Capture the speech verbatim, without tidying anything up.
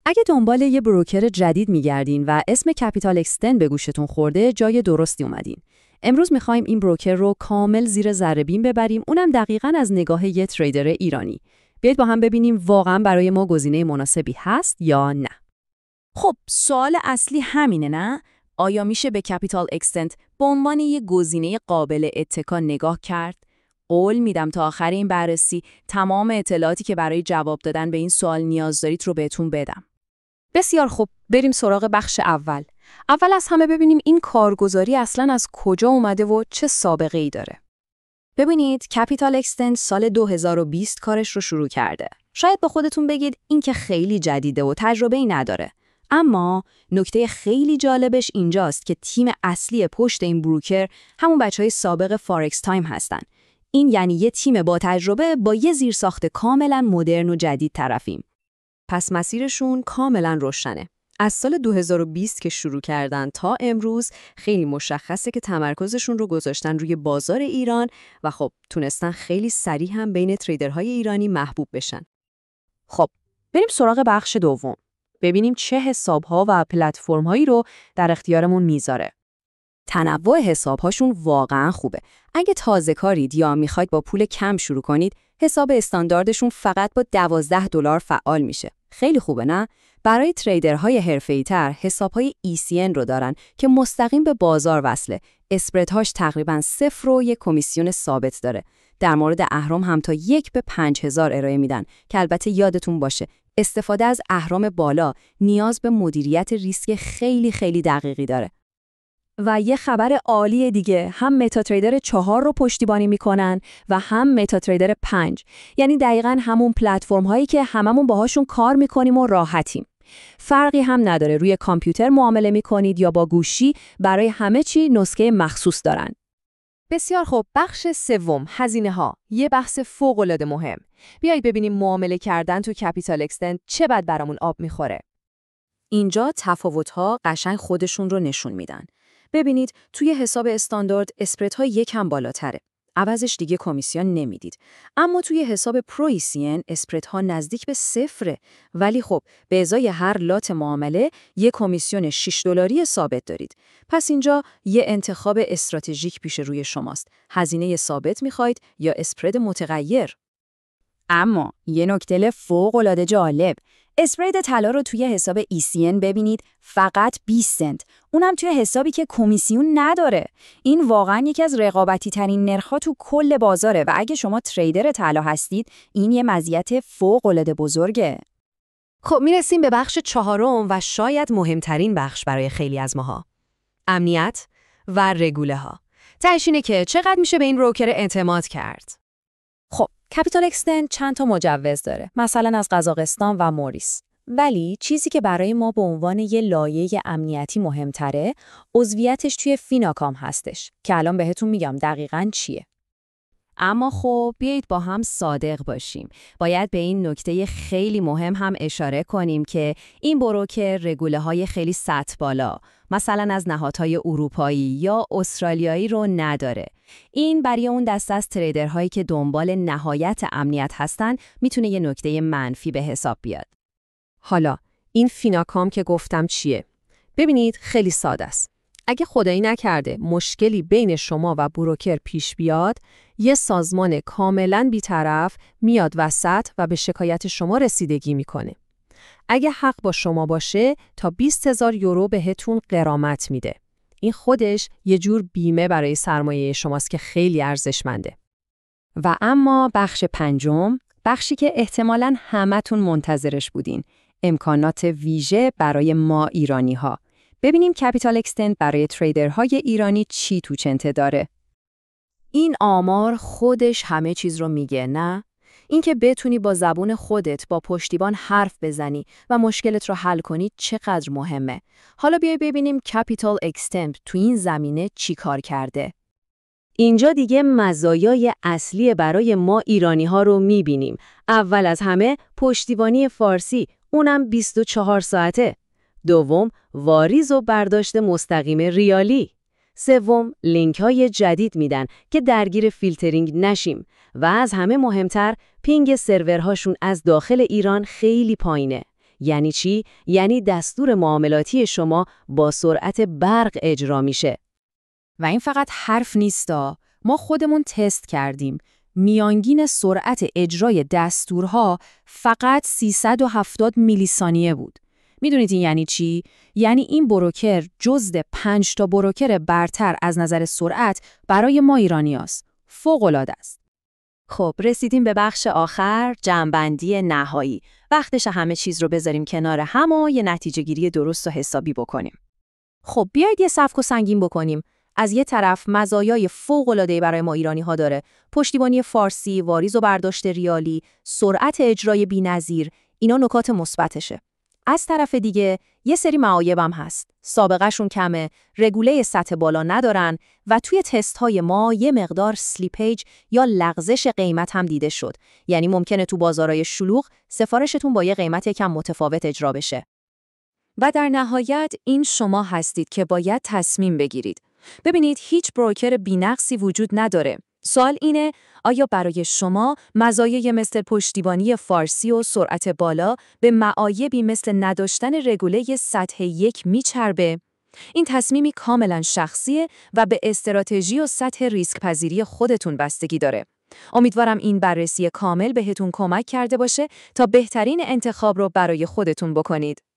اگه دنبال یه بروکر جدید میگردین و اسم کپیتال اکستند به گوشتون خورده، جای درستی اومدین. امروز میخوایم این بروکر رو کامل زیر ذره‌بین ببریم، اونم دقیقاً از نگاه یه تریدر ایرانی. بیایید با هم ببینیم واقعاً برای ما گزینه مناسبی هست یا نه. خب سوال اصلی همینه نه؟ آیا میشه به کپیتال اکستند به عنوان یه گزینه قابل اتکا نگاه کرد؟ قول میدم تا آخر این بررسی تمام اطلاعاتی که برای جواب دادن به این سوال نیاز دارید رو بهتون بدم. بسیار خوب، بریم سراغ بخش اول. اول از همه ببینیم این کارگزاری اصلاً از کجا اومده و چه سابقه‌ای داره. ببینید، کپیتال اکستند سال دو هزار و بیست کارش رو شروع کرده. شاید با خودتون بگید این که خیلی جدیده و تجربه‌ای نداره. اما نکته خیلی جالبش اینجاست که تیم اصلی پشت این بروکر همون بچهای سابق فارکس تایم هستن. این یعنی یه تیم با تجربه با یه زیرساخت کاملا مدرن و جدید طرفیم. پس مسیرشون کاملا روشنه. از سال دو هزار و بیست که شروع کردن تا امروز خیلی مشخصه که تمرکزشون رو گذاشتن روی بازار ایران و خب تونستن خیلی سریع هم بین تریدرهای ایرانی محبوب بشن. خب بریم سراغ بخش دوم. ببینیم چه حساب‌ها و پلتفرم‌هایی رو در اختیارمون میذاره. تنوع حساب‌هاشون واقعاً خوبه. اگه تازه کارید یا میخواید با پول کم شروع کنید، حساب استانداردشون فقط با دوازده دلار فعال میشه. خیلی خوبه نه؟ برای تریدرهای حرفه‌ای‌تر حساب‌های ای سی ان رو دارن که مستقیم به بازار وصله. اسپردهاش تقریباً صفر و یک کمیسیون ثابت داره. در مورد اهرم هم تا یک به پنج هزار ارائه میدن که البته یادتون باشه استفاده از اهرم بالا نیاز به مدیریت ریسک خیلی خیلی دقیقی داره. و یه خبر عالی دیگه، هم متا تریدر چهار رو پشتیبانی میکنن و هم متا تریدر پنج. یعنی دقیقاً همون پلتفرم هایی که هممون باهاشون کار میکنیم و راحتیم. فرقی هم نداره روی کامپیوتر معامله میکنید یا با گوشی، برای همه چی نسخه مخصوص دارن. بسیار خوب، بخش سوم، هزینه ها، یه بحث فوق العاده مهم. بیایید ببینیم معامله کردن تو کپیتال اکستند چه بد برامون آب میخوره. اینجا تفاوت‌ها قشنگ خودشون رو نشون میدن. ببینید توی حساب استاندارد اسپردها یکم بالاتره. عوضش دیگه کمیسیون نمیدید. اما توی حساب پرو ای سی ان اسپردها نزدیک به صفره، ولی خب به ازای هر لات معامله یک کمیسیون شش دلاری ثابت دارید. پس اینجا یه انتخاب استراتژیک پیش روی شماست. هزینه ثابت میخواید یا اسپرد متغیر؟ اما یه نکته فوق‌العاده جالب، اسپرد طلا رو توی حساب ای سی ان ببینید فقط بیست سنت، اونم توی حسابی که کمیسیون نداره. این واقعا یکی از رقابتی ترین نرخ‌ها تو کل بازاره و اگه شما تریدر طلا هستید این یه مزیت فوق‌العاده بزرگه. خب میرسیم به بخش چهارم و شاید مهمترین بخش برای خیلی از ماها. امنیت و رگوله ها. تهش اینه که چقدر میشه به این بروکر اعتماد کرد؟ خب کپیتال اکستند چند تا مجوز داره، مثلا از قزاقستان و موریس. ولی چیزی که برای ما به عنوان یه لایه امنیتی مهمتره، عضویتش توی فیناکام هستش که الان بهتون میگم دقیقاً چیه. اما خب بیایید با هم صادق باشیم. باید به این نکته خیلی مهم هم اشاره کنیم که این بروکر رگوله های خیلی سطح بالا، مثلا از نهادهای اروپایی یا استرالیایی رو نداره. این برای اون دسته از تریدرهایی که دنبال نهایت امنیت هستن میتونه یه نکته منفی به حساب بیاد. حالا این فیناکام که گفتم چیه؟ ببینید خیلی ساده است. اگه خدایی نکرده مشکلی بین شما و بروکر پیش بیاد، یه سازمان کاملاً بی‌طرف میاد وسط و به شکایت شما رسیدگی میکنه. اگه حق با شما باشه تا بیست هزار یورو بهتون غرامت میده. این خودش یه جور بیمه برای سرمایه شماست که خیلی ارزشمنده. و اما بخش پنجم، بخشی که احتمالاً همتون منتظرش بودین، امکانات ویژه برای ما ایرانی ها. ببینیم کپیتال اکستند برای تریدرهای ایرانی چی تو چنته داره. این آمار خودش همه چیز رو میگه نه؟ اینکه بتونی با زبون خودت با پشتیبان حرف بزنی و مشکلت رو حل کنی چقدر مهمه. حالا بیای ببینیم کپیتال اکستند تو این زمینه چی کار کرده. اینجا دیگه مزایای اصلی برای ما ایرانی ها رو میبینیم. اول از همه پشتیبانی فارسی، اونم بیست و چهار ساعته. دوم، واریز و برداشت مستقیم ریالی. سوم، لینک های جدید میدن که درگیر فیلترینگ نشیم و از همه مهمتر پینگ سرورهاشون از داخل ایران خیلی پایینه. یعنی چی؟ یعنی دستور معاملاتی شما با سرعت برق اجرا میشه. و این فقط حرف نیستا. ما خودمون تست کردیم. میانگین سرعت اجرای دستورها فقط سیصد و هفتاد میلی ثانیه بود. میدونید این یعنی چی؟ یعنی این بروکر جزو پنج تا بروکر برتر از نظر سرعت برای ما ایرانیاست. فوق‌العاده است. خب رسیدیم به بخش آخر، جمع‌بندی نهایی. وقتش همه چیز رو بذاریم کنار هم و یه نتیجه گیری درست و حسابی بکنیم. خب بیایید یه سبک و سنگین بکنیم. از یه طرف مزایای فوق‌العاده‌ای برای ما ایرانی‌ها داره. پشتیبانی فارسی، واریز و برداشت ریالی، سرعت اجرای بی‌نظیر، اینا نکات مثبتشه. از طرف دیگه یه سری معایب هم هست. سابقه‌شون کمه، رگوله سطح بالا ندارن و توی تست‌های ما یه مقدار سلیپیج یا لغزش قیمت هم دیده شد. یعنی ممکنه تو بازارهای شلوغ سفارشتون با یه قیمت یکم متفاوت اجرا بشه. و در نهایت این شما هستید که باید تصمیم بگیرید. ببینید هیچ بروکر بی‌نقصی وجود نداره. سوال اینه آیا برای شما مزایای مثل پشتیبانی فارسی و سرعت بالا به معایبی مثل نداشتن رگوله سطح یک میچربه؟ این تصمیمی کاملا شخصیه و به استراتژی و سطح ریسک پذیری خودتون بستگی داره. امیدوارم این بررسی کامل بهتون کمک کرده باشه تا بهترین انتخاب رو برای خودتون بکنید.